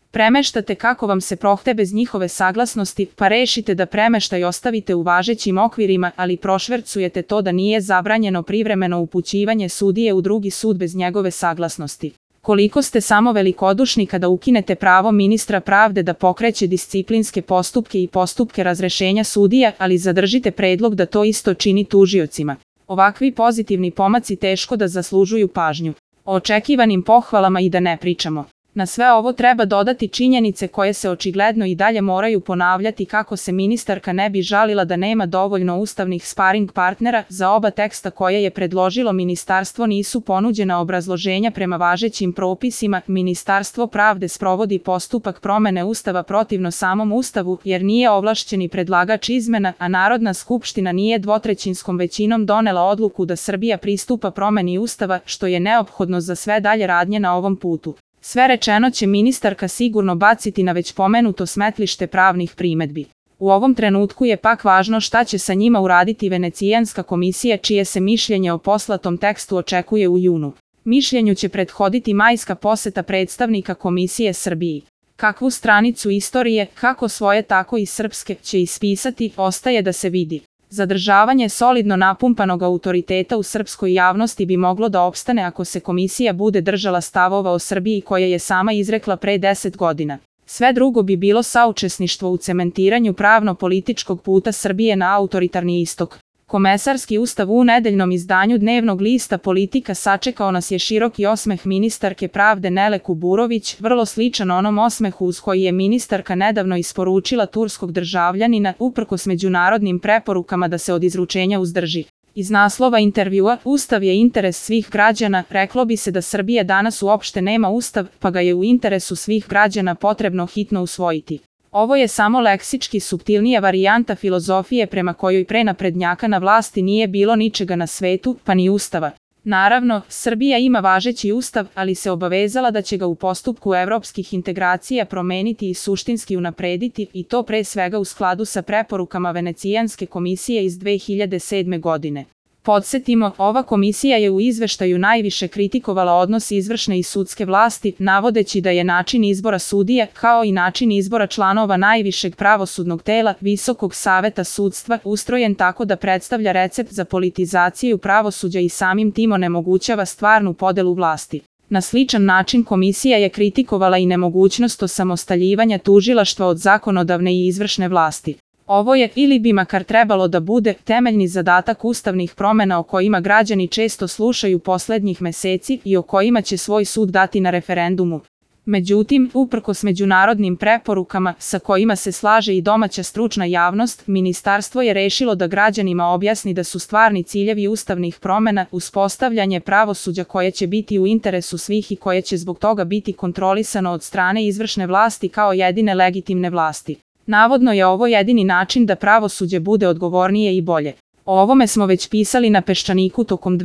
Premeštate kako vam se prohte bez njihove saglasnosti, pa rešite da premeštaj ostavite u važećim okvirima, ali prošvercujete to da nije zabranjeno privremeno upućivanje sudije u drugi sud bez njegove saglasnosti. Koliko ste samo velikodušni kada ukinete pravo ministra pravde da pokreće disciplinske postupke i postupke razrešenja sudija, ali zadržite predlog da to isto čini tužiocima. Ovakvi pozitivni pomaci teško da zaslužuju pažnju. O očekivanim pohvalama i da ne pričamo. Na sve ovo treba dodati činjenice koje se očigledno i dalje moraju ponavljati kako se ministarka ne bi žalila da nema dovoljno ustavnih sparing partnera. Za oba teksta koje je predložilo ministarstvo nisu ponuđena obrazloženja prema važećim propisima. Ministarstvo pravde sprovodi postupak promene Ustava protivno samom Ustavu jer nije ovlašćeni predlagač izmena, a Narodna skupština nije dvotrećinskom većinom donela odluku da Srbija pristupa promeni Ustava, što je neophodno za sve dalje radnje na ovom putu. Sve rečeno će ministarka sigurno baciti na već pomenuto smetlište pravnih primedbi. U ovom trenutku je pak važno šta će sa njima uraditi Venecijanska komisija čije se mišljenje o poslatom tekstu očekuje u junu. Mišljenju će prethoditi majska poseta predstavnika Komisije Srbiji. Kakvu stranicu istorije, kako svoje tako i srpske, će ispisati, ostaje da se vidi. Zadržavanje solidno napumpanog autoriteta u srpskoj javnosti bi moglo da opstane ako se komisija bude držala stavova o Srbiji koje je sama izrekla pre 10 godina. Sve drugo bi bilo saučesništvo u cementiranju pravno-političkog puta Srbije na autoritarni istok. Komesarski ustav u nedeljnom izdanju dnevnog lista Politika sačekao nas je široki osmeh ministarke pravde Nele Kuburović, vrlo sličan onom osmehu uz koji je ministarka nedavno isporučila turskog državljanina, uprkos međunarodnim preporukama da se od izručenja uzdrži. Iz naslova intervjua "Ustav je interes svih građana" reklo bi se da Srbija danas uopšte nema ustav, pa ga je u interesu svih građana potrebno hitno usvojiti. Ovo je samo leksički suptilnija varijanta filozofije prema kojoj pre naprednjaka na vlasti nije bilo ničega na svetu, pa ni ustava. Naravno, Srbija ima važeći ustav, ali se obavezala da će ga u postupku evropskih integracija promeniti i suštinski unaprediti, i to pre svega u skladu sa preporukama Venecijanske komisije iz 2007. godine. Podsjetimo, ova komisija je u izveštaju najviše kritikovala odnos izvršne i sudske vlasti, navodeći da je način izbora sudija, kao i način izbora članova najvišeg pravosudnog tela, Visokog saveta sudstva, ustrojen tako da predstavlja recept za politizaciju pravosuđa i samim tim onemogućava stvarnu podelu vlasti. Na sličan način komisija je kritikovala i nemogućnost osamostaljivanja tužilaštva od zakonodavne i izvršne vlasti. Ovo je, ili bi makar trebalo da bude, temeljni zadatak ustavnih promena o kojima građani često slušaju poslednjih meseci i o kojima će svoj sud dati na referendumu. Međutim, uprkos međunarodnim preporukama, sa kojima se slaže i domaća stručna javnost, ministarstvo je rešilo da građanima objasni da su stvarni ciljevi ustavnih promena uspostavljanje pravosuđa koje će biti u interesu svih i koje će zbog toga biti kontrolisano od strane izvršne vlasti kao jedine legitimne vlasti. Navodno je ovo jedini način da pravosuđe bude odgovornije i bolje. O ovome smo već pisali na Peščaniku tokom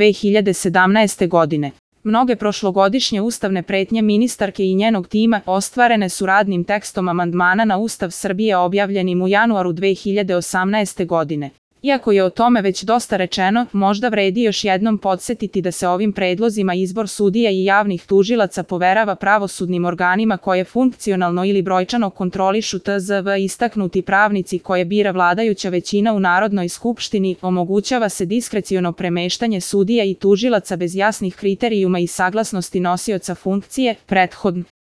2017. godine. Mnoge prošlogodišnje ustavne pretnje ministarke i njenog tima ostvarene su radnim tekstom amandmana na Ustav Srbije objavljenim u januaru 2018. godine. Iako je o tome već dosta rečeno, možda vredi još jednom podsjetiti da se ovim predlozima izbor sudija i javnih tužilaca poverava pravosudnim organima koje funkcionalno ili brojčano kontrolišu tzv. Istaknuti pravnici koje bira vladajuća većina u Narodnoj skupštini, omogućava se diskreciono premeštanje sudija i tužilaca bez jasnih kriterijuma i saglasnosti nosioca funkcije, prethodno.